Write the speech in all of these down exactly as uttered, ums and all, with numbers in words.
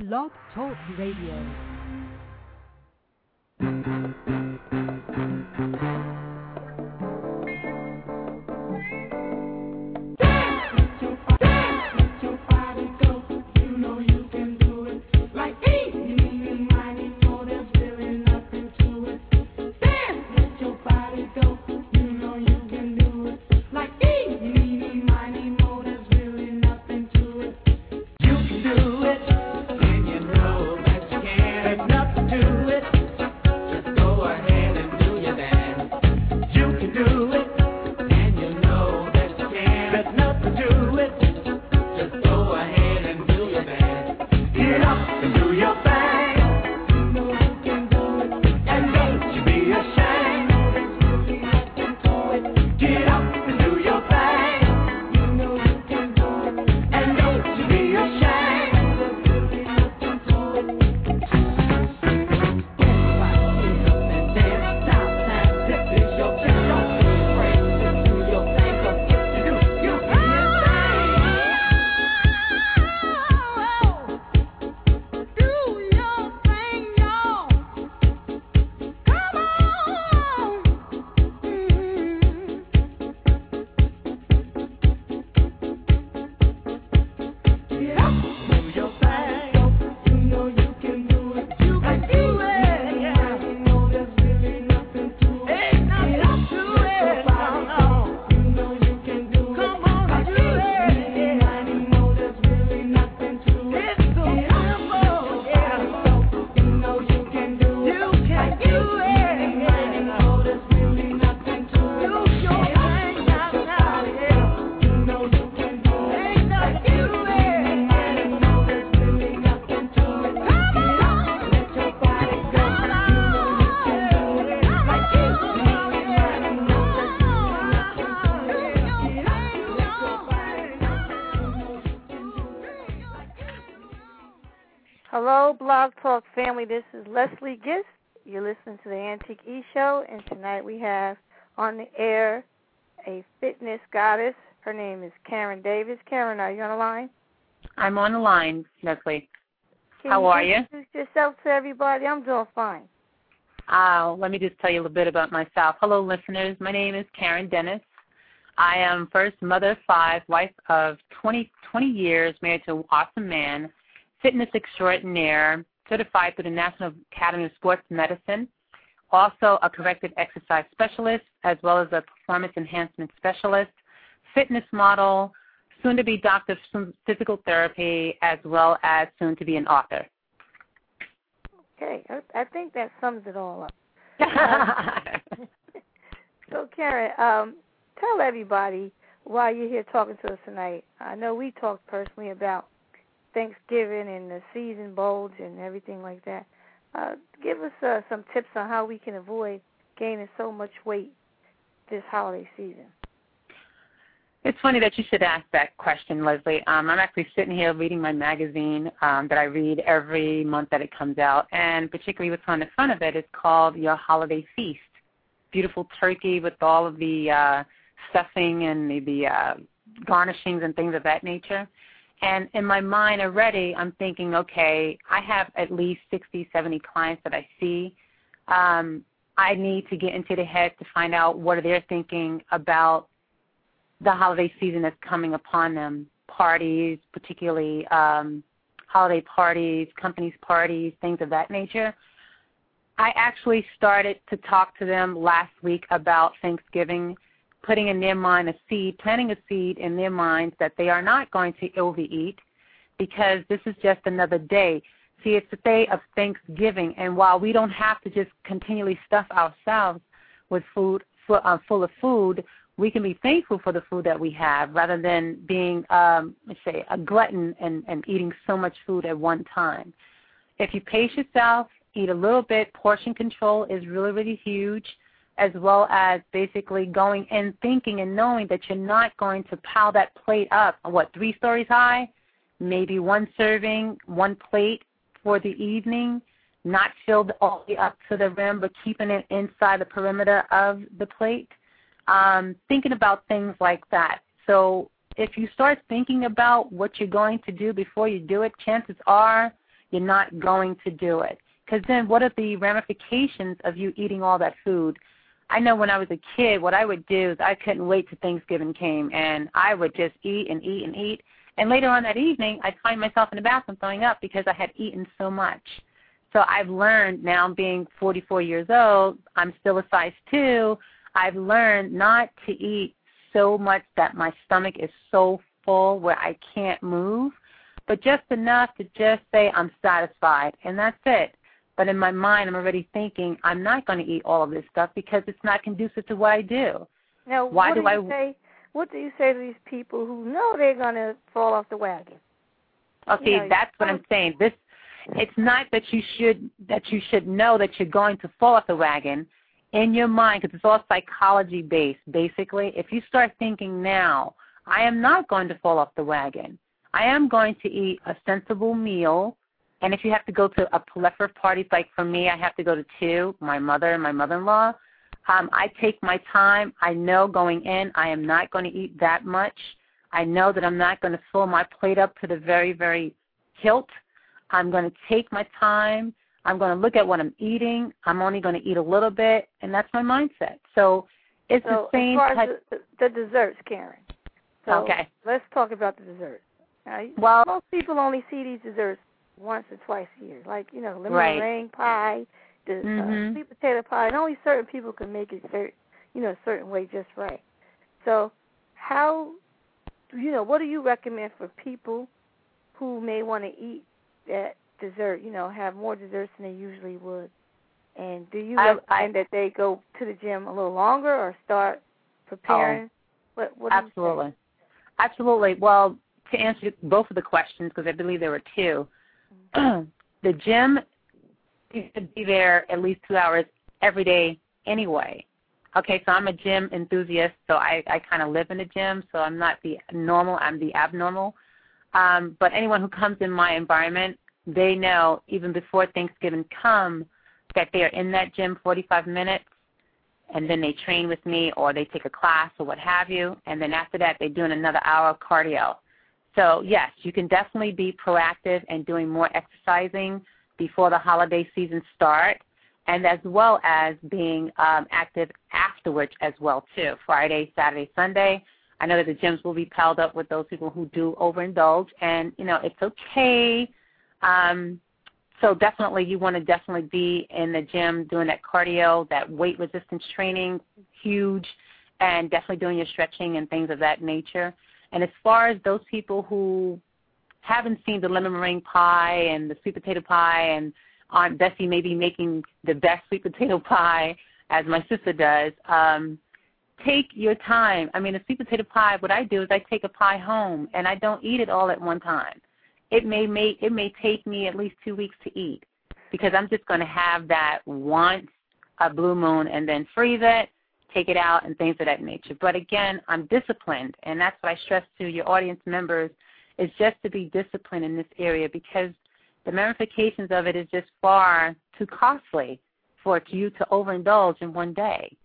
Blog Talk Radio. Hello, Blog Talk family. This is Leslie Gist. You're listening to the Antique E Show, and tonight we have on the air a fitness goddess. Her name is Karen Davis. Karen, are you on the line? I'm on the line, Leslie. Can How you are you? Introduce yourself to everybody. I'm doing fine. Uh, let me just tell you a little bit about myself. Hello, listeners. My name is Karen Dennis. I am first mother of five, wife of twenty, twenty years, married to an awesome man, fitness extraordinaire, certified through the National Academy of Sports Medicine, also a corrective exercise specialist, as well as a performance enhancement specialist, fitness model, soon-to-be doctor of physical therapy, as well as soon-to-be an author. Okay, I think that sums it all up. um, so, Karen, um, tell everybody why you're here talking to us tonight. I know we talked personally about Thanksgiving and the season bulge and everything like that. Uh, give us uh, some tips on how we can avoid gaining so much weight this holiday season. It's funny that you should ask that question, Leslie. Um, I'm actually sitting here reading my magazine um, that I read every month that it comes out, and particularly what's on the front of it is called Your Holiday Feast. Beautiful turkey with all of the uh, stuffing and the, the uh, garnishings and things of that nature. And in my mind already, I'm thinking, okay, I have at least sixty, seventy clients that I see. Um, I need to get into the head to find out what they're thinking about the holiday season that's coming upon them, parties, particularly um, holiday parties, companies' parties, things of that nature. I actually started to talk to them last week about Thanksgiving, putting in their mind a seed, planting a seed in their minds that they are not going to overeat because this is just another day. See, it's a day of Thanksgiving, and while we don't have to just continually stuff ourselves with food, full, uh, full of food, we can be thankful for the food that we have rather than being, um, let's say, a glutton and, and eating so much food at one time. If you pace yourself, eat a little bit, portion control is really, really huge, as well as basically going and thinking and knowing that you're not going to pile that plate up, what, three stories high, maybe one serving, one plate for the evening, not filled all the way up to the rim, but keeping it inside the perimeter of the plate. Um, thinking about things like that. So if you start thinking about what you're going to do before you do it, chances are you're not going to do it. Because then what are the ramifications of you eating all that food? I know when I was a kid, what I would do is I couldn't wait till Thanksgiving came, and I would just eat and eat and eat. And later on that evening, I'd find myself in the bathroom throwing up because I had eaten so much. So I've learned now, being forty-four years old, I'm still a size two, I've learned not to eat so much that my stomach is so full where I can't move, but just enough to just say I'm satisfied, and that's it. But in my mind, I'm already thinking I'm not going to eat all of this stuff because it's not conducive to what I do. Now, Why what do, do you I? say? What do you say to these people who know they're going to fall off the wagon? Okay, you know, that's what I'm saying. This, it's not that you should that you should know that you're going to fall off the wagon in your mind, because it's all psychology based. Basically, if you start thinking now, I am not going to fall off the wagon. I am going to eat a sensible meal. And if you have to go to a plethora of parties, like for me, I have to go to two, my mother and my mother-in-law, um, I take my time. I know going in I am not going to eat that much. I know that I'm not going to fill my plate up to the very, very hilt. I'm going to take my time. I'm going to look at what I'm eating. I'm only going to eat a little bit, and that's my mindset. So it's so the same as far type. as the, the desserts, Karen. So okay. let's talk about the desserts. Now, well, most people only see these desserts once or twice a year, like, you know, lemon right. meringue pie, the mm-hmm. uh, sweet potato pie, and only certain people can make it, certain, you know, a certain way just right. So how, you know, what do you recommend for people who may want to eat that dessert, you know, have more desserts than they usually would? And do you I, recommend I, that they go to the gym a little longer or start preparing? Oh, what, what do absolutely. you say? Absolutely. Well, to answer both of the questions, because I believe there were two, the gym, you should be there at least two hours every day anyway. Okay, so I'm a gym enthusiast, so I, I kind of live in the gym, so I'm not the normal, I'm the abnormal. Um, but anyone who comes in my environment, they know even before Thanksgiving comes that they are in that gym forty-five minutes, and then they train with me or they take a class or what have you, and then after that they're doing another hour of cardio. So, yes, you can definitely be proactive and doing more exercising before the holiday season starts, and as well as being um, active afterwards as well, too, Friday, Saturday, Sunday. I know that the gyms will be piled up with those people who do overindulge, and, you know, it's okay. Um, so definitely you want to definitely be in the gym doing that cardio, that weight resistance training, huge, and definitely doing your stretching and things of that nature. And as far as those people who haven't seen the lemon meringue pie and the sweet potato pie, and Aunt Bessie may be making the best sweet potato pie, as my sister does, um, take your time. I mean, a sweet potato pie, what I do is I take a pie home, and I don't eat it all at one time. It may make, it may take me at least two weeks to eat, because I'm just going to have that once a blue moon and then freeze it, take it out, and things of that nature. But again, I'm disciplined, and that's what I stress to your audience members, is just to be disciplined in this area, because the ramifications of it is just far too costly for you to overindulge in one day.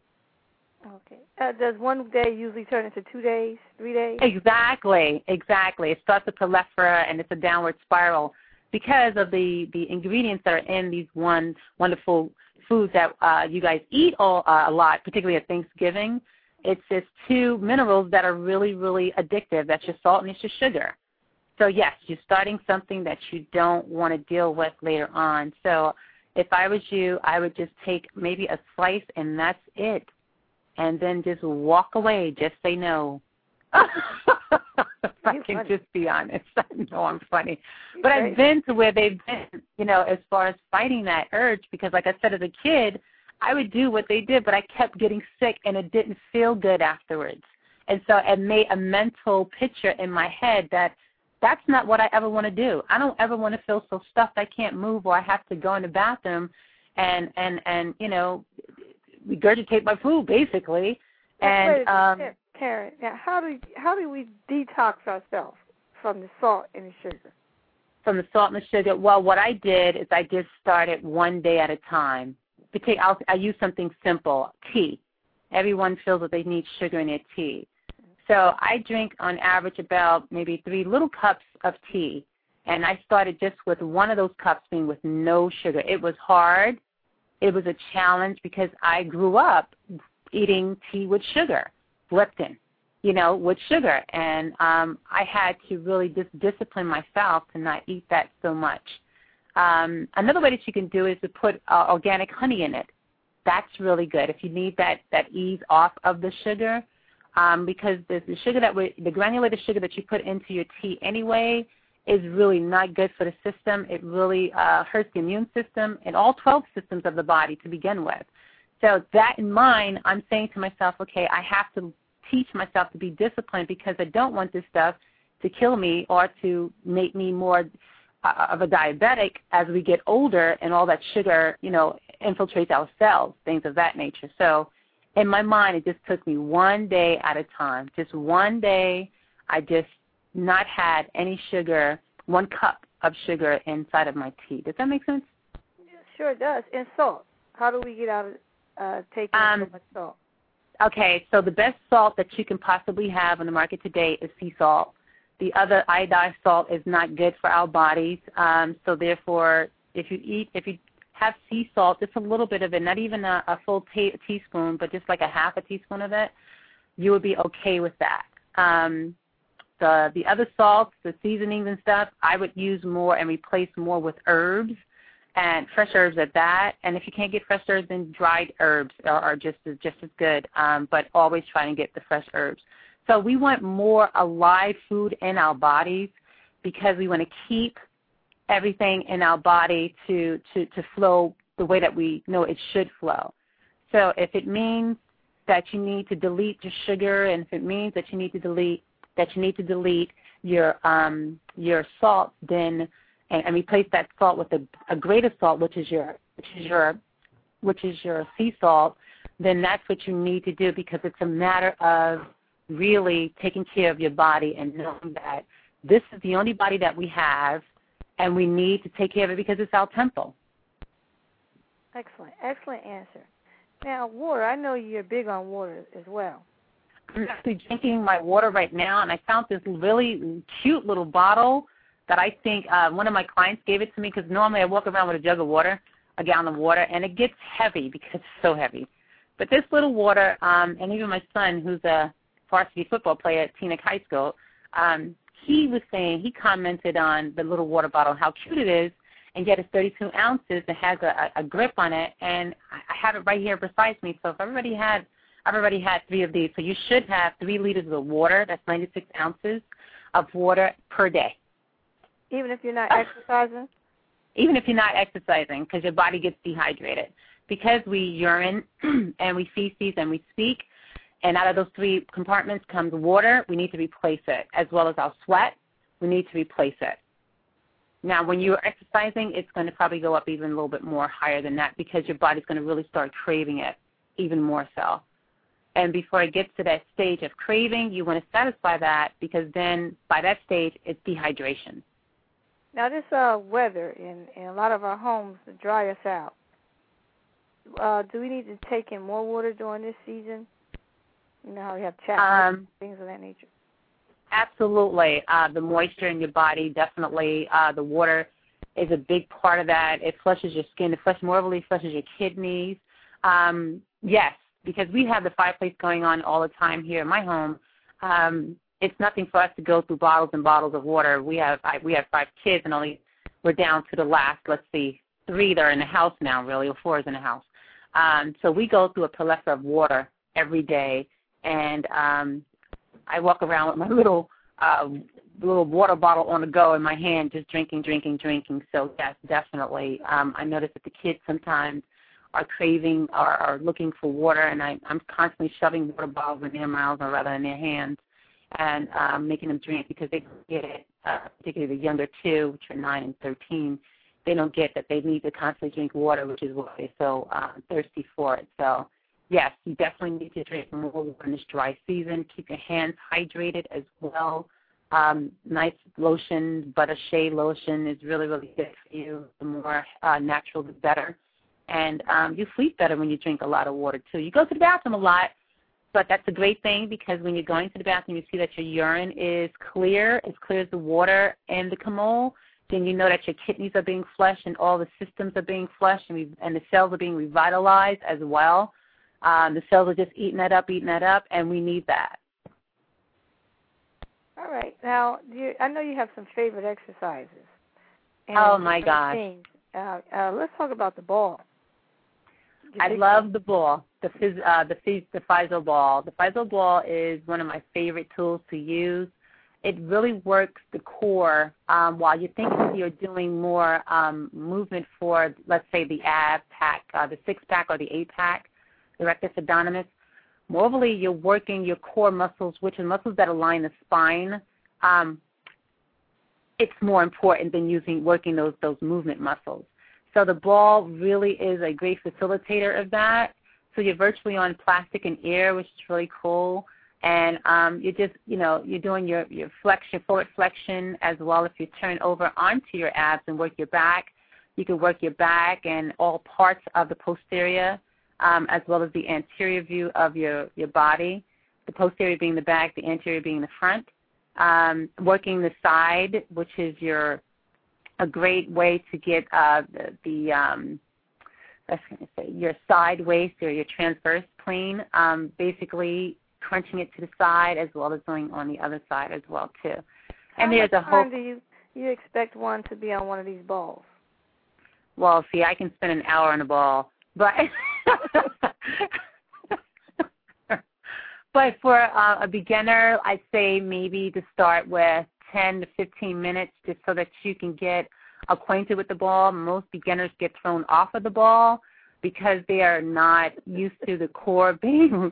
Okay. Uh, does one day usually turn into two days, three days? Exactly, exactly. It starts with plethora, and it's a downward spiral because of the, the ingredients that are in these one wonderful foods that uh, you guys eat all, uh, a lot, particularly at Thanksgiving. It's just two minerals that are really, really addictive. That's your salt and it's your sugar. So, yes, you're starting something that you don't want to deal with later on. So if I was you, I would just take maybe a slice, and that's it. And then just walk away. Just say no. If I can funny. just be honest. I know I'm funny. But I've been to where they've been, you know, as far as fighting that urge, because like I said, as a kid, I would do what they did, but I kept getting sick, and it didn't feel good afterwards. And so it made a mental picture in my head that that's not what I ever want to do. I don't ever want to feel so stuffed I can't move, or I have to go in the bathroom and, and, and you know, regurgitate my food, basically. And um, Karen, now how do how do we detox ourselves from the salt and the sugar? From the salt and the sugar, well, what I did is I just started one day at a time. I'll, I use something simple, tea. Everyone feels that they need sugar in their tea. So I drink on average about maybe three little cups of tea, And I started just with one of those cups being with no sugar. It was hard. It was a challenge because I grew up eating tea with sugar, Lipton, you know, with sugar. And um, I had to really just discipline myself to not eat that so much. Um, another way that you can do is to put uh, organic honey in it. That's really good if you need that, that ease off of the sugar, um, because the, the sugar that we, the granulated sugar that you put into your tea anyway is really not good for the system. It really uh, hurts the immune system and all twelve systems of the body to begin with. So that in mind, I'm saying to myself, okay, I have to teach myself to be disciplined because I don't want this stuff to kill me or to make me more uh, of a diabetic as we get older and all that sugar, you know, infiltrates our cells, things of that nature. So in my mind, it just took me one day at a time. Just one day, I just not had any sugar, one cup of sugar inside of my tea. Does that make sense? Yeah, sure does. And salt. How do we get out of uh, taking um, so much salt? Okay, so the best salt that you can possibly have on the market today is sea salt. The other iodized salt is not good for our bodies. Um, so therefore, if you eat, if you have sea salt, just a little bit of it, not even a, a full ta- teaspoon, but just like a half a teaspoon of it, you would be okay with that. Um, the the other salts, the seasonings and stuff, I would use more and replace more with herbs and fresh herbs at that. And if you can't get fresh herbs, then dried herbs are, are just as just as good. Um, but always try and get the fresh herbs. So we want more alive food in our bodies because we want to keep everything in our body to, to, to flow the way that we know it should flow. So if it means that you need to delete your sugar, and if it means that you need to delete that you need to delete your um, your salt, then and, and replace that salt with a, a greater salt, which is your which is your which is your sea salt, then that's what you need to do because it's a matter of really taking care of your body and knowing that this is the only body that we have, and we need to take care of it because it's our temple. Excellent, excellent answer. Now, water, I know you're big on water as well. I'm actually drinking my water right now, and I found this really cute little bottle that I think uh, one of my clients gave it to me because normally I walk around with a jug of water, a gallon of water, and it gets heavy because it's so heavy. But this little water, um, and even my son, who's a varsity football player at Teaneck High School, um, he was saying, he commented on the little water bottle, how cute it is, and yet it's thirty-two ounces. It has a, a grip on it, and I have it right here beside me. So if everybody had, I've already had three of these. So you should have three liters of water. That's ninety-six ounces of water per day. Even if you're not exercising? Even if you're not exercising, because your body gets dehydrated. Because we urine and we feces and we speak, and out of those three compartments comes water, we need to replace it, as well as our sweat, we need to replace it. Now, when you're exercising, it's going to probably go up even a little bit more higher than that because your body's going to really start craving it even more so. And before it gets to that stage of craving, you want to satisfy that because then by that stage, it's dehydration. Now, this uh, weather in, in a lot of our homes dry us out. Uh, do we need to take in more water during this season? You know how we have chat um, things of that nature? Absolutely. Uh, the moisture in your body, definitely. Uh, the water is a big part of that. It flushes your skin. It flushes, more really flushes your kidneys. Um, yes, because we have the fireplace going on all the time here in my home. Um, it's nothing for us to go through bottles and bottles of water. We have I, we have five kids, and only we're down to the last, let's see, three that are in the house now, really, or four is in the house. Um, so we go through a plethora of water every day, and um, I walk around with my little uh, little water bottle on the go in my hand, just drinking, drinking, drinking. So, yes, definitely. Um, I notice that the kids sometimes are craving or are looking for water, and I, I'm constantly shoving water bottles in their mouths or rather in their hands and um, making them drink because they don't get it, uh, particularly the younger two, which are nine and thirteen. They don't get that they need to constantly drink water, which is why they're so uh, thirsty for it. So, yes, you definitely need to drink more water in this dry season. Keep your hands hydrated as well. Um, nice lotion, Butter Shea lotion is really, really good for you. The more uh, natural, the better. And um, you sleep better when you drink a lot of water, too. You go to the bathroom a lot, but that's a great thing because when you're going to the bathroom, you see that your urine is clear, as clear as the water in the commode. then you know that your kidneys are being flushed and all the systems are being flushed and, we, and the cells are being revitalized as well. Um, the cells are just eating that up, eating that up, and we need that. All right. Now, do you, I know you have some favorite exercises. Oh, my gosh. Uh, uh, let's talk about the ball. I love the ball, the phys, uh, the phys, the Physio ball. The Physio ball is one of my favorite tools to use. It really works the core um, while you think you're doing more um, movement for, let's say, the ab pack, uh, the six-pack or the eight-pack, the rectus abdominis. Moreover, you're working your core muscles, which are muscles that align the spine. Um, it's more important than using working those those movement muscles. So the ball really is a great facilitator of that. So you're virtually on plastic and air, which is really cool. And um, you're just, you know, you're doing your, your flexion, forward flexion as well. If you turn over onto your abs and work your back, you can work your back and all parts of the posterior, um, as well as the anterior view of your, your body, the posterior being the back, the anterior being the front. Um, working the side, which is your a great way to get uh, the, the um, I was going to say your side waist or your transverse plane, um, basically crunching it to the side as well as going on the other side as well too. And How there's much a whole. time do you you expect one to be on one of these balls? Well, see, I can spend an hour on a ball, but but for uh, a beginner, I'd say maybe to start with ten to fifteen minutes just so that you can get acquainted with the ball. Most beginners get thrown off of the ball because they are not used to the core being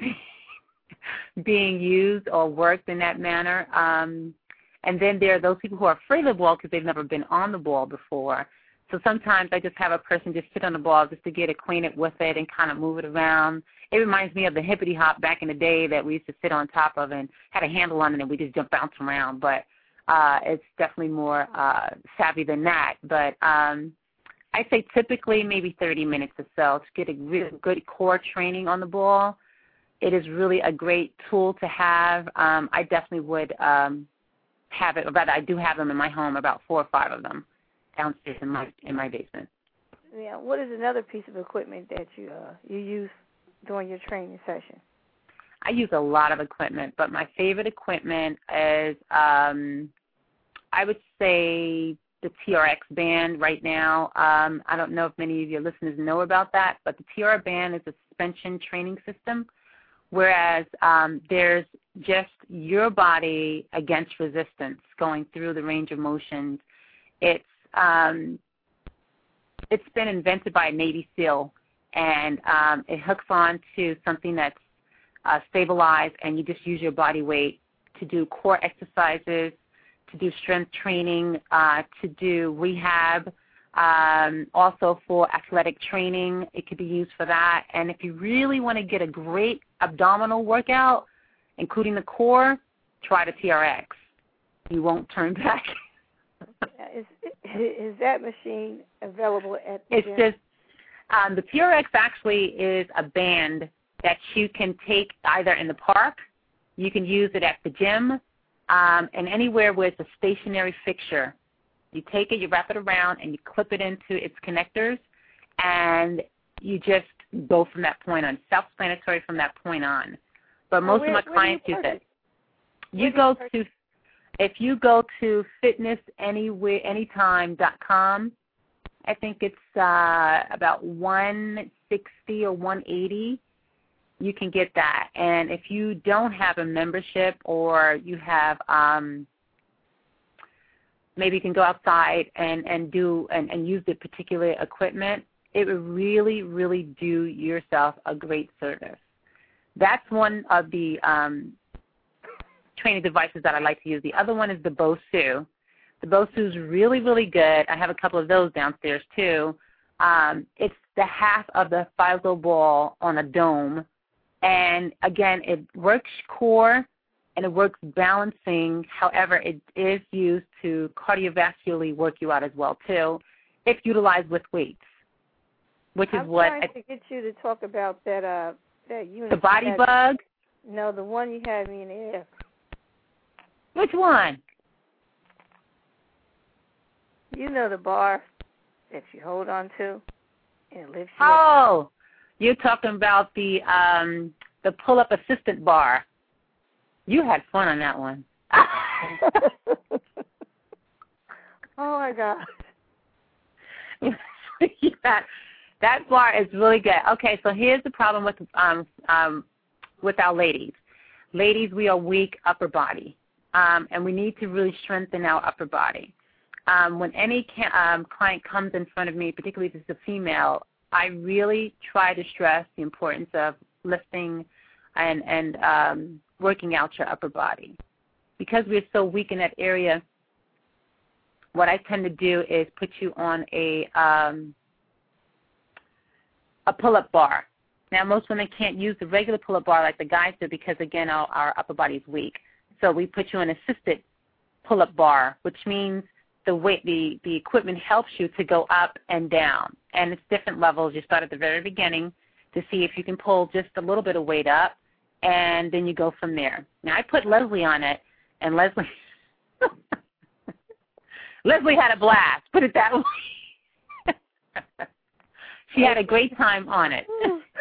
being used or worked in that manner. Um, and then there are those people who are afraid of the ball because they've never been on the ball before. So sometimes I just have a person just sit on the ball just to get acquainted with it and kind of move it around. It reminds me of the hippity hop back in the day that we used to sit on top of and had a handle on it and we just jump bounce around. But uh, it's definitely more uh, savvy than that. But um, I say typically maybe thirty minutes or so to get a really good core training on the ball. It is really a great tool to have. Um, I definitely would um, have it, or rather I do have them in my home, about four or five of them downstairs in my in my basement. Yeah. What is another piece of equipment that you uh, you use during your training session? I use a lot of equipment, but my favorite equipment is, um, I would say, the T R X band right now. Um, I don't know if many of your listeners know about that, but the T R X band is a suspension training system, whereas um, there's just your body against resistance going through the range of motions. It's um, it's been invented by a Navy SEAL, and um, it hooks on to something that's uh, stabilized, and you just use your body weight to do core exercises, to do strength training, uh, to do rehab, um, also for athletic training. It could be used for that. And if you really want to get a great abdominal workout, including the core, try the T R X. You won't turn back. Is is that machine available at the It's gym? just um, the T R X actually is a band that you can take either in the park, you can use it at the gym, um, and anywhere where it's a stationary fixture. You take it, you wrap it around, and you clip it into its connectors, and you just go from that point on, self-explanatory from that point on. But most where, of my clients use it. You Where go you to If you go to fitness anywhere anytime dot com, I think it's uh, about one sixty or one eighty. You can get that. And if you don't have a membership, or you have um, maybe you can go outside and, and do and, and use the particular equipment, it will really, really do yourself a great service. That's one of the um, training devices that I like to use. The other one is the Bosu. The Bosu is really, really good. I have a couple of those downstairs too. Um, it's the half of the Physio ball on a dome. And again, it works core and it works balancing. However, it is used to cardiovascularly work you out as well too, if utilized with weights, which is I'm what trying I, to get you to talk about that uh that unit. the body had, bug. No, the one you had me in the air. Which one? You know the bar that you hold on to and it lifts you Oh, up. you're talking about the um, the pull-up assistant bar. You had fun on that one. Oh, my God. that, that bar is really good. Okay, so here's the problem with um, um, with our ladies. Ladies, we are weak upper body, um, and we need to really strengthen our upper body. Um, when any ca- um, client comes in front of me, particularly if it's a female, I really try to stress the importance of lifting and, and um, working out your upper body. Because we're so weak in that area, what I tend to do is put you on a um, a pull-up bar. Now, most women can't use the regular pull-up bar like the guys do because, again, our, our upper body is weak. So we put you on an assisted pull-up bar, which means the weight, the, the equipment helps you to go up and down. And it's different levels. You start at the very beginning to see if you can pull just a little bit of weight up, and then you go from there. Now, I put Leslie on it, and Leslie Leslie had a blast, put it that way. She had a great time on it.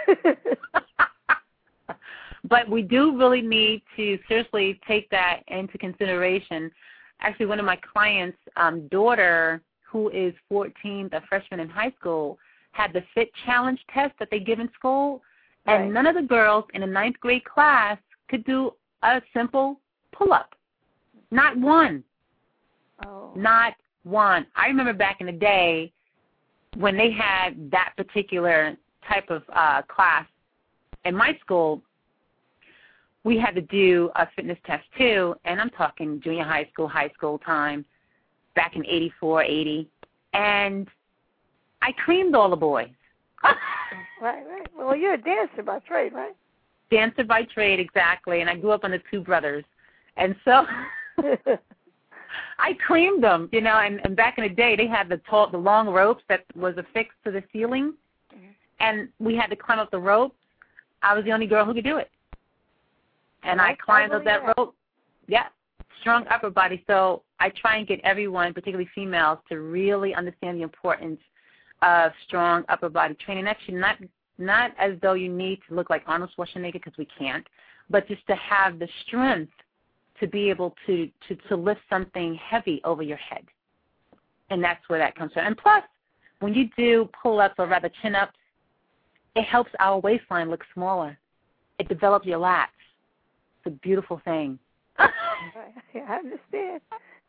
But we do really need to seriously take that into consideration. Actually, one of my clients' um, daughter, who is fourteen, a freshman in high school, had the Fit Challenge test that they give in school, and Right. none of the girls in a ninth grade class could do a simple pull-up. Not one. Oh. Not one. I remember back in the day when they had that particular type of uh, class in my school, we had to do a fitness test too, and I'm talking junior high school, high school time, back in eighty-four, eighty, and I creamed all the boys. Right, right. Well, you're a dancer by trade, right? Dancer by trade, exactly, and I grew up on the Two Brothers, and so I creamed them, you know, and, and back in the day they had the tall, the long ropes that was affixed to the ceiling, mm-hmm. and we had to climb up the rope. I was the only girl who could do it. And I climbed up that rope. Yeah, strong upper body. So I try and get everyone, particularly females, to really understand the importance of strong upper body training. Actually, not not as though you need to look like Arnold Schwarzenegger, because we can't, but just to have the strength to be able to, to, to lift something heavy over your head. And that's where that comes from. And plus, when you do pull-ups or rather chin-ups, it helps our waistline look smaller. It develops your lats. It's a beautiful thing. Right. I understand.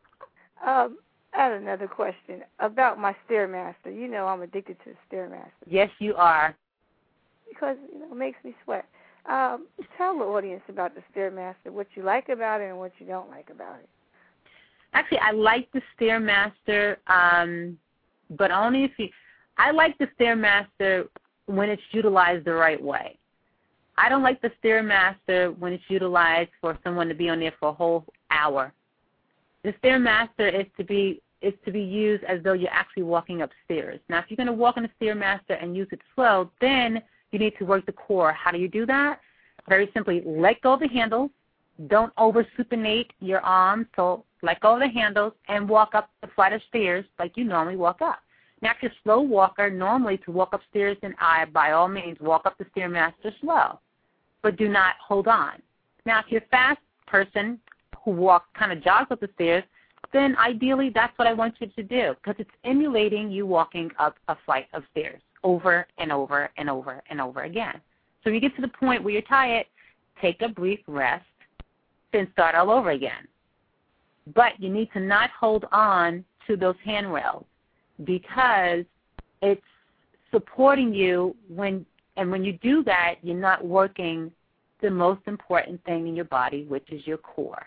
Um, I have another question about my Stairmaster. You know I'm addicted to the Stairmaster. Yes, you are. Because, you know, it makes me sweat. Um, tell the audience about the Stairmaster, what you like about it and what you don't like about it. Actually, I like the Stairmaster, um, but only if you – I like the Stairmaster when it's utilized the right way. I don't like the Stairmaster when it's utilized for someone to be on there for a whole hour. The Stairmaster is to be is to be used as though you're actually walking upstairs. Now, if you're going to walk on the Stairmaster and use it slow, then you need to work the core. How do you do that? Very simply, let go of the handles. Don't over-supinate your arms, so let go of the handles and walk up the flight of stairs like you normally walk up. Now, if you're a slow walker, normally to walk upstairs, then I, by all means, walk up the Stairmaster slow, but do not hold on. Now, if you're a fast person who walks, kind of jogs up the stairs, then ideally that's what I want you to do, because it's emulating you walking up a flight of stairs over and over and over and over again. So when you get to the point where you're tired, take a brief rest, then start all over again. But you need to not hold on to those handrails, because it's supporting you when, and when you do that, you're not working the most important thing in your body, which is your core.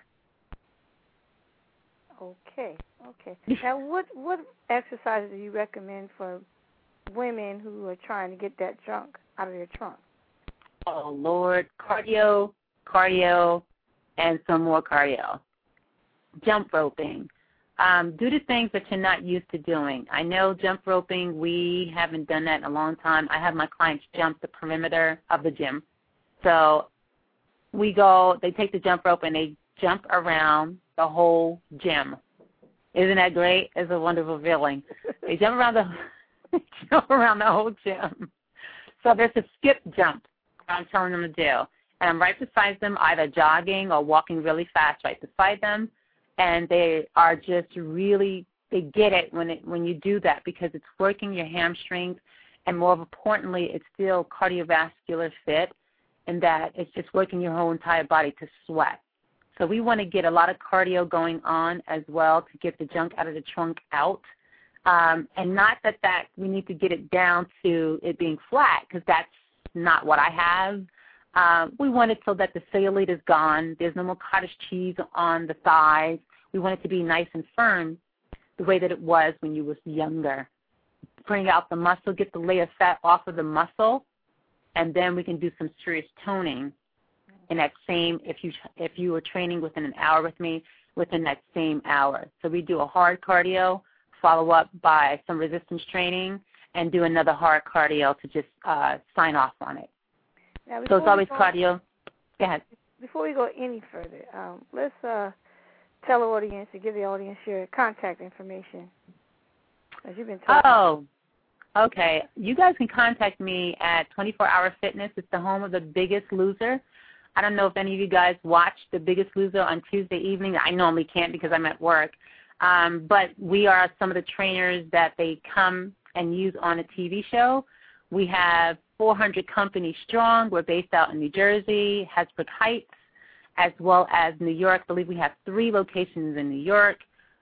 Okay, okay. Now, what what exercises do you recommend for women who are trying to get that junk out of their trunk? Oh, Lord, cardio, cardio, and some more cardio. Jump roping. Um, do the things that you're not used to doing. I know jump roping, we haven't done that in a long time. I have my clients jump the perimeter of the gym. So we go, they take the jump rope and they jump around the whole gym. Isn't that great? It's a wonderful feeling. They jump around the jump around the whole gym. So there's a skip jump I'm telling them to do. And I'm right beside them, either jogging or walking really fast right beside them. And they are just really, they get it when it when you do that because it's working your hamstrings. And more importantly, it's still cardiovascular fit in that it's just working your whole entire body to sweat. So we want to get a lot of cardio going on as well to get the junk out of the trunk out. Um, and not that, that we need to get it down to it being flat because that's not what I have. Um, we want it so that the cellulite is gone. There's no more cottage cheese on the thighs. We want it to be nice and firm the way that it was when you was younger. Bring out the muscle, get the layer of fat off of the muscle, and then we can do some serious toning. In that same, if you if you were training within an hour with me, within that same hour. So we do a hard cardio, follow up by some resistance training, and do another hard cardio to just uh, sign off on it. Now, so it's always go, cardio. Go ahead. Before we go any further, um, let's uh, tell the audience and give the audience your contact information. As you've been talking. Oh, okay. You guys can contact me at twenty-four hour Fitness. It's the home of The Biggest Loser. I don't know if any of you guys watch The Biggest Loser on Tuesday evening. I normally can't because I'm at work. Um, but we are some of the trainers that they come and use on a T V show. We have four hundred companies strong. We're based out in New Jersey, Hasbrook Heights, as well as New York. I believe we have three locations in New York,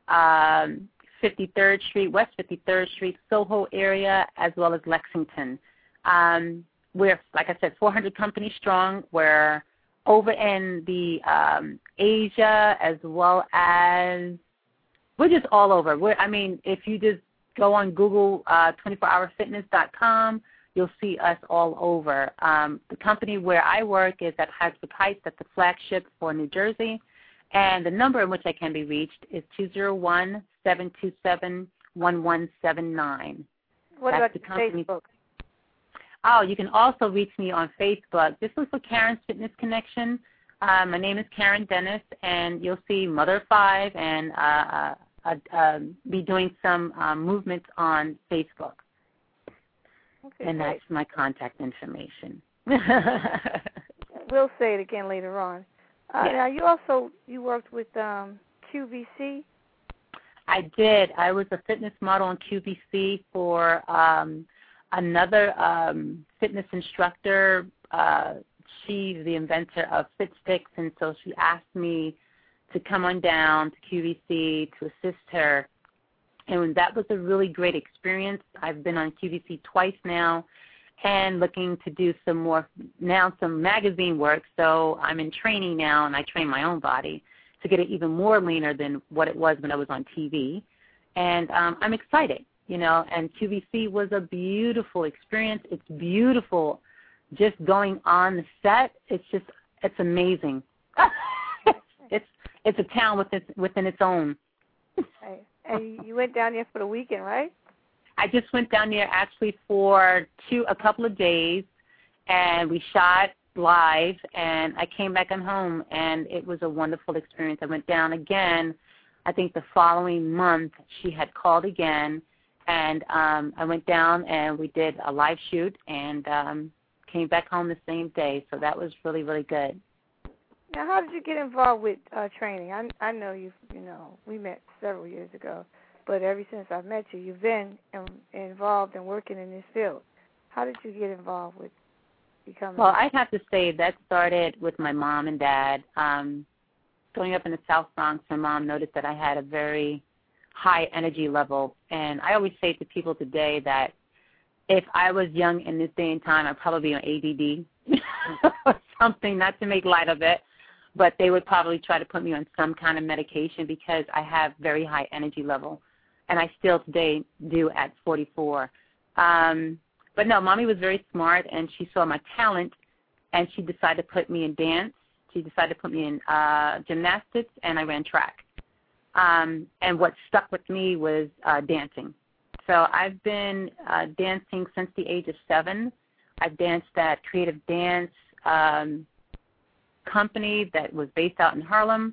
um, fifty-third Street, West fifty-third Street, Soho area, as well as Lexington. Um, we're, like I said, four hundred companies strong. We're over in the um, Asia as well as we're just all over. We're, I mean, if you just go on Google uh, twenty-four hour fitness dot com, you'll see us all over. Um, the company where I work is at Hasbrook Heights. That's the flagship for New Jersey. And the number in which I can be reached is two zero one, seven two seven, one one seven nine. What That's about the the company. Facebook? Oh, you can also reach me on Facebook. Just look for Karen's Fitness Connection. Uh, my name is Karen Dennis, and you'll see Mother of Five and uh, uh, uh, be doing some um, movements on Facebook. Okay, and great. that's my contact information. We'll say it again later on. Uh, yeah. Now, you also you worked with um, Q V C. I did. I was a fitness model on Q V C for um, another um, fitness instructor. Uh, she's the inventor of FitSticks, and so she asked me to come on down to Q V C to assist her. And that was a really great experience. I've been on Q V C twice now and looking to do some more, now some magazine work. So I'm in training now, and I train my own body to get it even more leaner than what it was when I was on T V. And um, I'm excited, you know, and Q V C was a beautiful experience. It's beautiful just going on the set. It's just, it's amazing. it's it's a town within, within its own. Right. And you went down there for the weekend, right? I just went down there actually for two, a couple of days, and we shot live, and I came back on home, and it was a wonderful experience. I went down again. I think the following month she had called again, and um, I went down and we did a live shoot and um, came back home the same day. So that was really, really good. Now, how did you get involved with uh, training? I I know you. You know, we met several years ago, but ever since I've met you, you've been in, involved and working in this field. How did you get involved with becoming? Well, I'd have to say that started with my mom and dad. Um, growing up in the South Bronx, my mom noticed that I had a very high energy level, and I always say to people today that if I was young in this day and time, I'd probably be on A D D or something, not to make light of it. But they would probably try to put me on some kind of medication because I have very high energy level, and I still today do at forty-four. Um, but no, Mommy was very smart, and she saw my talent, and she decided to put me in dance. She decided to put me in uh, gymnastics, and I ran track. Um, and what stuck with me was uh, dancing. So I've been uh, dancing since the age of seven. I've danced at Creative Dance um, company that was based out in Harlem.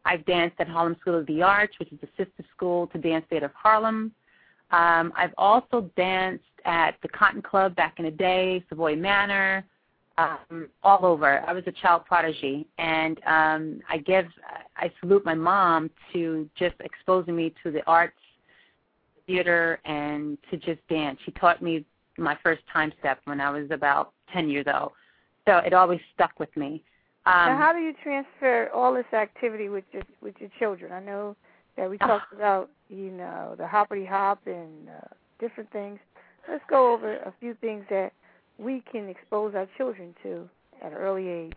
I've danced at Harlem School of the Arts, which is the sister school to Dance Theater of Harlem. Um, I've also danced at the Cotton Club back in the day, Savoy Manor, um, all over. I was a child prodigy, and um, I give, I salute my mom to just exposing me to the arts, theater, and to just dance. She taught me my first time step when I was about ten years old, so it always stuck with me. Um, now, how do you transfer all this activity with your with your children? I know that we talked uh, about, you know, the hoppity hop and uh, different things. Let's go over a few things that we can expose our children to at an early age.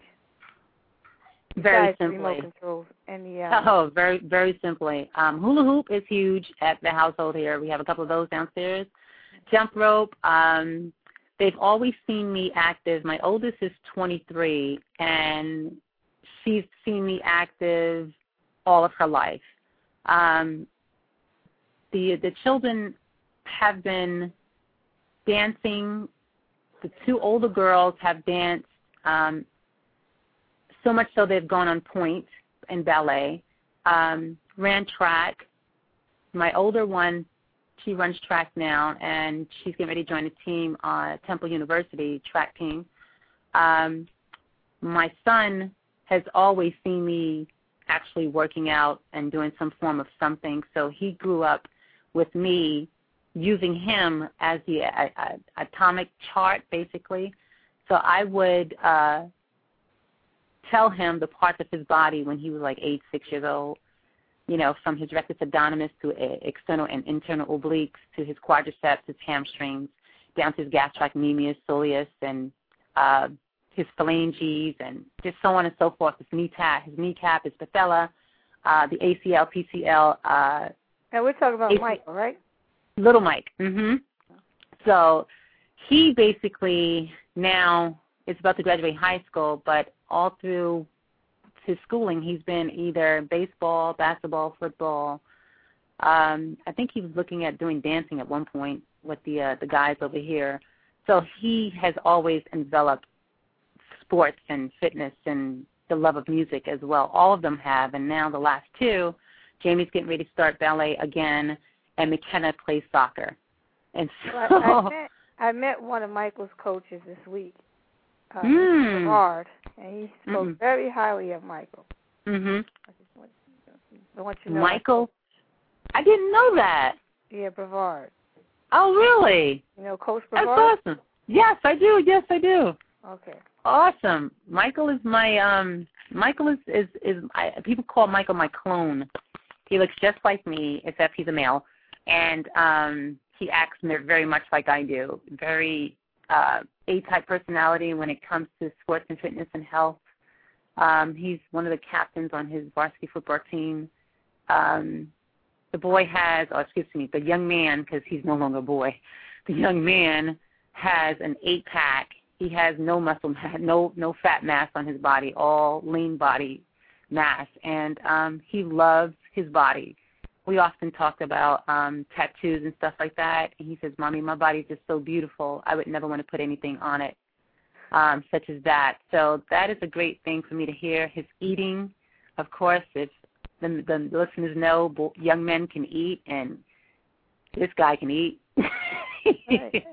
Very simply. Remote controls and the, um, oh, very, very simply. Um, hula hoop is huge at the household here. We have a couple of those downstairs. Jump rope. Um, they've always seen me active. My oldest is twenty-three, and she's seen me active all of her life. Um, the the children have been dancing. The two older girls have danced um, so much so they've gone on point in ballet, um, ran track. My older one, she runs track now, and she's getting ready to join a team on Temple University track team. Um, my son has always seen me actually working out and doing some form of something, so he grew up with me using him as the uh, uh, atomic chart, basically. So I would uh, tell him the parts of his body when he was like eight, six years old, you know, from his rectus abdominis to uh, external and internal obliques to his quadriceps, his hamstrings, down to his gastrocnemius, soleus, and uh, his phalanges, and just so on and so forth. His kneecap, his kneecap, his patella, uh, the A C L, P C L. Uh, and we're talking about A C L, Michael, right? Little Mike. Mm-hmm. So he basically now is about to graduate high school, but all through his schooling, he's been either baseball, basketball, football. Um, I think he was looking at doing dancing at one point with the uh, the guys over here. So he has always enveloped sports and fitness and the love of music as well. All of them have, and now the last two, Jamie's getting ready to start ballet again, and McKenna plays soccer. And so well, I, met, I met one of Michael's coaches this week, uh, mm. Brevard, and he spoke mm-hmm. very highly of Michael. Mm-hmm. I just want, I want you to know Michael? I didn't know that. Yeah, Brevard. Oh, really? You know Coach Brevard? That's awesome. Yes, I do. Yes, I do. Okay. Awesome. Michael is my um. Michael is is is I, people call Michael my clone. He looks just like me, except he's a male, and um, he acts very much like I do. Very uh, A-type personality when it comes to sports and fitness and health. Um, he's one of the captains on his varsity football team. Um, the boy has, or excuse me, the young man, because he's no longer a boy, the young man has an eight-pack. He has no muscle mass, no no fat mass on his body, all lean body mass, and um, he loves his body. We often talk about um, tattoos and stuff like that, and he says, "Mommy, my body's just so beautiful. I would never want to put anything on it, um, such as that." So that is a great thing for me to hear. His eating, of course, if the, the listeners know, young men can eat, and this guy can eat. Right.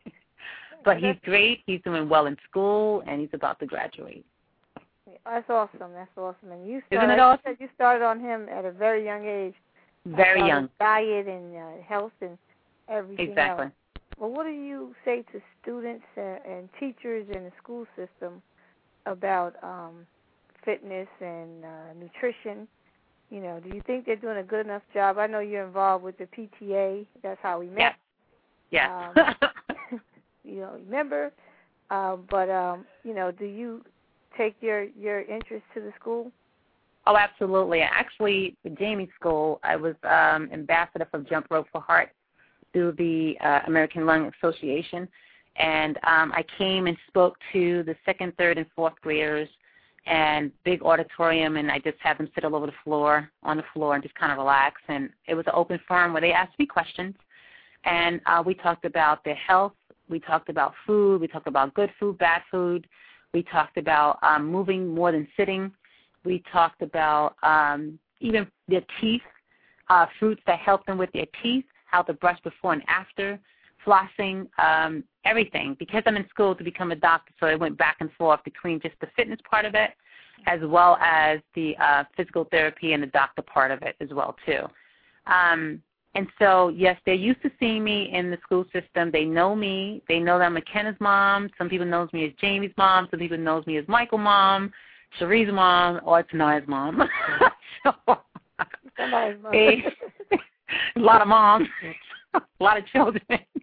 But he's great. He's doing well in school, and he's about to graduate. That's awesome. That's awesome. And you Isn't started, it awesome? You said you started on him at a very young age. Very young. Diet and uh, health and everything Exactly. else. Well, what do you say to students and, and teachers in the school system about um, fitness and uh, nutrition? You know, do you think they're doing a good enough job? I know you're involved with the P T A. That's how we met. Yes. Yes. Um, you know, remember, uh, but, um, you know, do you take your, your interest to the school? Oh, absolutely. Actually, at Jamie's school, I was um, ambassador for Jump Rope for Heart through the uh, American Lung Association, and um, I came and spoke to the second, third, and fourth graders, and big auditorium, and I just had them sit all over the floor, on the floor, and just kind of relax, and it was an open forum where they asked me questions, and uh, we talked about their health. We talked about food. We talked about good food, bad food. We talked about um, moving more than sitting. We talked about um, even their teeth, uh, fruits that help them with their teeth, how to brush before and after, flossing, um, everything. Because I'm in school to become a doctor, so I went back and forth between just the fitness part of it as well as the uh, physical therapy and the doctor part of it as well, too. Um, and so, yes, they're used to seeing me in the school system. They know me. They know that I'm McKenna's mom. Some people knows me as Jamie's mom. Some people knows me as Michael's mom, Cherie's mom, or Tanaya's mom. Somebody's mom. a, a lot of moms, a lot of children.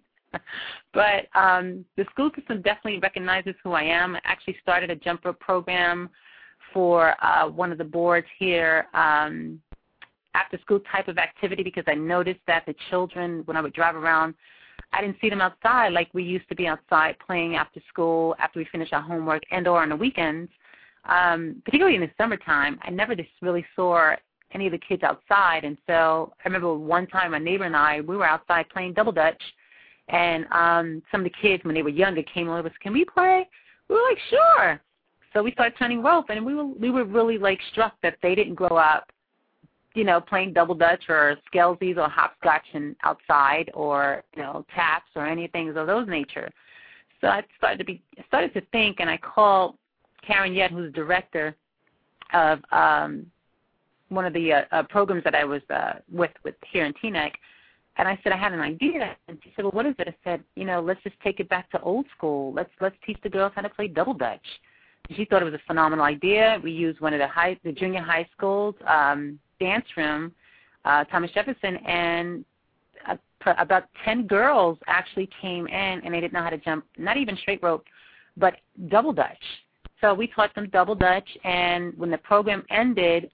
But um, the school system definitely recognizes who I am. I actually started a jump rope program for uh, one of the boards here, um, after school type of activity, because I noticed that the children, when I would drive around, I didn't see them outside like we used to be outside playing after school, after we finish our homework, and or on the weekends. Um, particularly in the summertime, I never just really saw any of the kids outside. And so I remember one time my neighbor and I, we were outside playing double dutch, and um, some of the kids, when they were younger, came over and said, "Can we play?" We were like, "Sure." So we started turning rope, and we were we were really like struck that they didn't grow up, you know, playing double dutch or skelsies or hopscotch and outside, or you know, taps or anything of those nature. So I started to be started to think, and I called Karen Yett, who's the director of um, one of the uh, uh, programs that I was uh, with with here in Teaneck, and I said I had an idea, and she said, "Well, what is it?" I said, "You know, let's just take it back to old school. Let's let's teach the girls how to play double dutch." She thought it was a phenomenal idea. We used one of the high, the junior high schools um, dance room, uh, Thomas Jefferson, and uh, about ten girls actually came in, and they didn't know how to jump, not even straight rope, but double dutch. So we taught them double dutch, and when the program ended,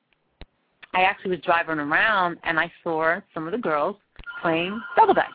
I actually was driving around, and I saw some of the girls playing double dutch.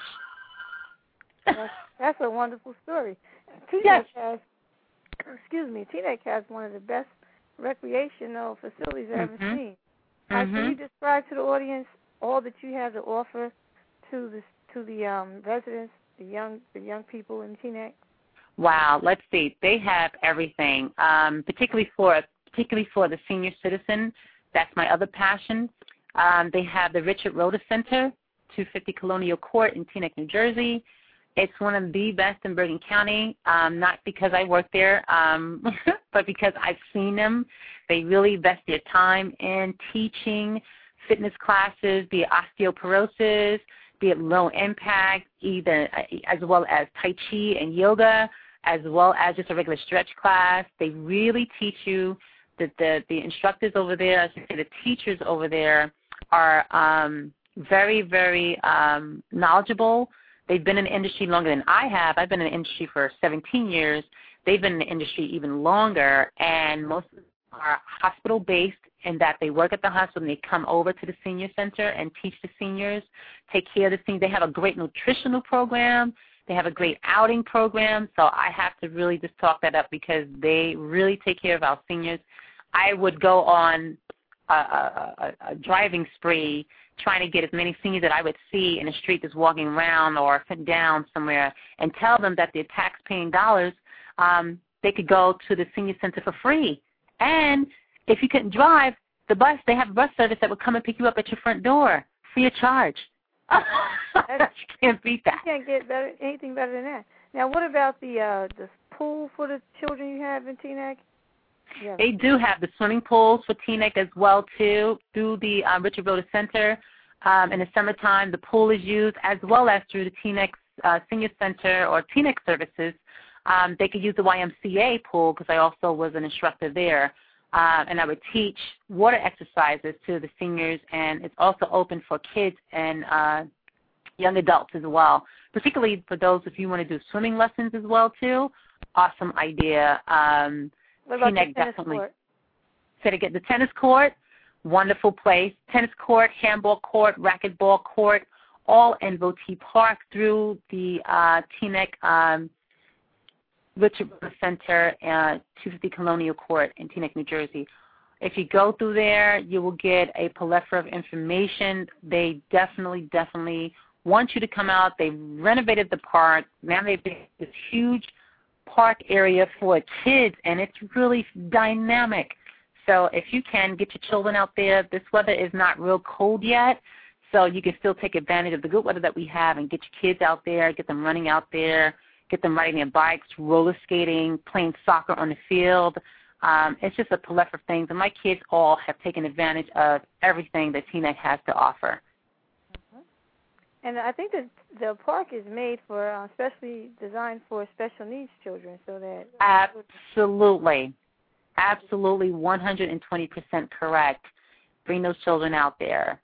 That's, that's a wonderful story. Teaneck Yes. has, excuse me, Teaneck has one of the best recreational facilities I've mm-hmm. ever seen. Mm-hmm. Uh, can you describe to the audience all that you have to offer to the to the um, residents, the young the young people in Teaneck? Wow, let's see. They have everything, um, particularly for particularly for the senior citizen. That's my other passion. Um, they have the Richard Rhoda Center, two fifty Colonial Court in Teaneck, New Jersey. It's one of the best in Bergen County, um, not because I work there, um, but because I've seen them. They really invest their time in teaching fitness classes, be it osteoporosis, be it low impact, either as well as Tai Chi and yoga, as well as just a regular stretch class. They really teach you. The, the, the instructors over there, I should say the teachers over there, are um, very, very um, knowledgeable. They've been in the industry longer than I have. I've been in the industry for seventeen years. They've been in the industry even longer, and most of them are hospital-based in that they work at the hospital and they come over to the senior center and teach the seniors, take care of the seniors. They have a great nutritional program. They have a great outing program. So I have to really just talk that up because they really take care of our seniors. I would go on a, a, a driving spree trying to get as many seniors that I would see in the street just walking around or sitting down somewhere and tell them that their tax-paying dollars, um, they could go to the senior center for free. And if you couldn't drive, the bus, they have a bus service that would come and pick you up at your front door free of charge. You can't beat that. You can't get better, anything better than that. Now, what about the uh, the pool for the children you have in Teaneck? Yeah. They do have the swimming pools for Teaneck as well, too, through the um, Richard Rhoda Center. Um, in the summertime, the pool is used, as well as through the Teaneck uh, Senior Center or Teaneck Services. Um, they could use the Y M C A pool because I also was an instructor there. Uh, and I would teach water exercises to the seniors, and it's also open for kids and uh, young adults as well, particularly for those if you want to do swimming lessons as well, too. Awesome idea. Um, What about Teaneck the tennis definitely. court? Say it again. The tennis court, wonderful place. Tennis court, handball court, racquetball court, all in Votee Park through the uh, Teaneck um, Richard Rhoda Center, uh, two fifty Colonial Court in Teaneck, New Jersey. If you go through there, you will get a plethora of information. They definitely, definitely want you to come out. They renovated the park. Now they've made this huge park area for kids, and it's really dynamic. So if you can, get your children out there. This weather is not real cold yet, so you can still take advantage of the good weather that we have and get your kids out there, get them running out there, get them riding their bikes, roller skating, playing soccer on the field. Um, it's just a plethora of things, and my kids all have taken advantage of everything that Teaneck has to offer. Mm-hmm. And I think that the park is made for, uh, especially designed for special needs children, so that absolutely, absolutely, one hundred twenty percent correct. Bring those children out there.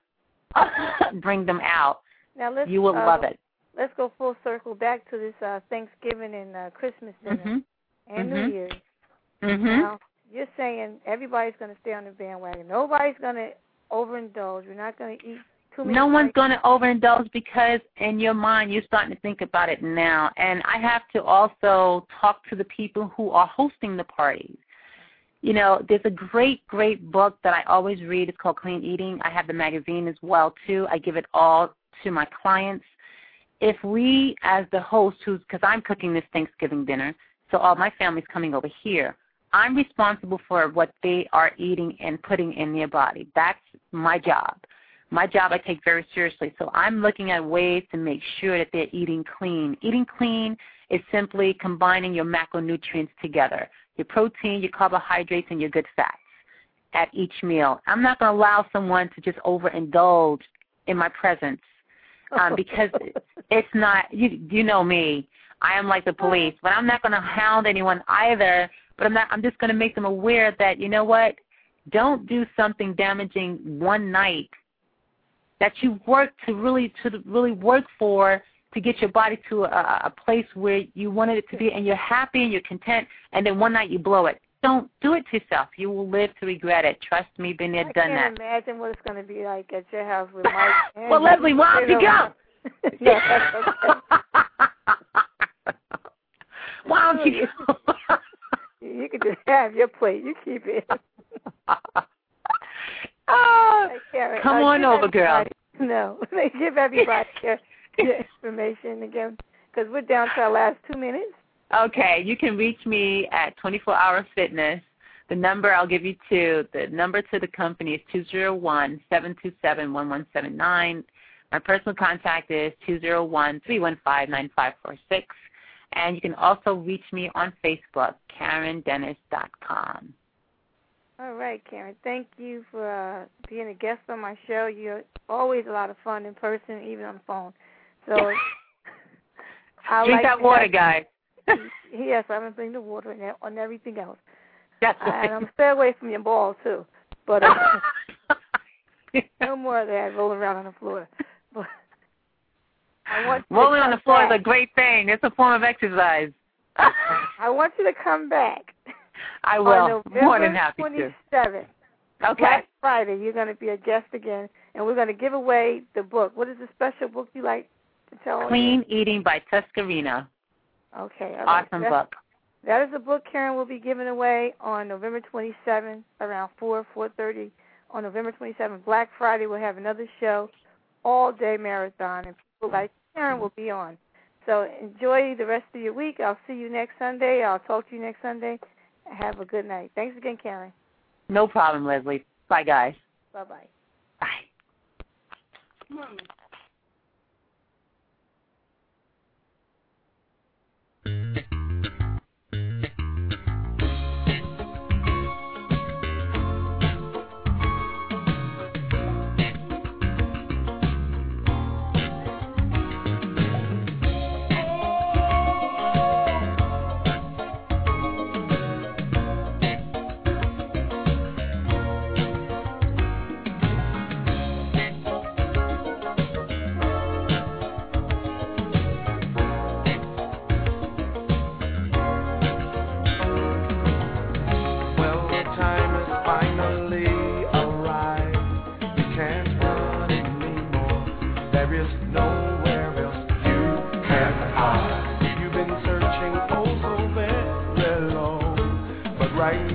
Bring them out. Now let's, you will uh, love it. Let's go full circle back to this uh, Thanksgiving and uh, Christmas dinner mm-hmm. and mm-hmm. New Year's. Mm-hmm. Now, you're saying everybody's going to stay on the bandwagon. Nobody's going to overindulge. We're not going to eat too many. No one's going to overindulge because in your mind you're starting to think about it now. And I have to also talk to the people who are hosting the parties. You know, there's a great, great book that I always read. It's called Clean Eating. I have the magazine as well, too. I give it all to my clients. If we, as the host, who's because I'm cooking this Thanksgiving dinner, so all my family's coming over here, I'm responsible for what they are eating and putting in their body. That's my job. My job I take very seriously. So I'm looking at ways to make sure that they're eating clean. Eating clean is simply combining your macronutrients together, your protein, your carbohydrates, and your good fats at each meal. I'm not going to allow someone to just overindulge in my presence um, because it's not, you, you know me, I am like the police, but I'm not going to hound anyone either. But I'm not. I'm just going to make them aware that, you know what, don't do something damaging one night that you worked to really to really work for to get your body to a, a place where you wanted it to be, and you're happy and you're content, and then one night you blow it. Don't do it to yourself. You will live to regret it. Trust me, been there, done that. I can't imagine what it's going to be like at your house with Mike. Well, Leslie, why don't you go? No, that's okay. Why don't you go? You can just have your plate. You keep it. Oh, Karen, come uh, on over, girl. No, give everybody your, your information again, because we're down to our last two minutes. Okay, you can reach me at twenty-four hour Fitness. The number I'll give you two. The number to the company is two zero one, seven two seven, one one seven nine. My personal contact is two zero one, three one five, nine five four six. And you can also reach me on Facebook, Karen Dennis dot com. All right, Karen. Thank you for uh, being a guest on my show. You're always a lot of fun in person, even on the phone. So I drink like that water, have, guys. Yes, I'm going to bring the water and on everything else. That's uh, right. And I'm stay away from your ball, too. But uh, no more of that rolling around on the floor. But I want rolling on the floor back. is a great thing. It's a form of exercise. I want you to come back. I will. More than happy to. twenty-seventh, Okay. Black Friday, you're going to be a guest again, and we're going to give away the book. What is the special book you like to tell us? Clean Eating by Tuscarina. Okay. All right. Awesome That's, book. That is a book Karen will be giving away on November twenty-seventh around four, four thirty. On November twenty-seventh, Black Friday, we'll have another show, all-day marathon, and people like Karen will be on. So enjoy the rest of your week. I'll see you next Sunday. I'll talk to you next Sunday. Have a good night. Thanks again, Karen. No problem, Leslie. Bye, guys. Bye-bye. Bye. Come on. Right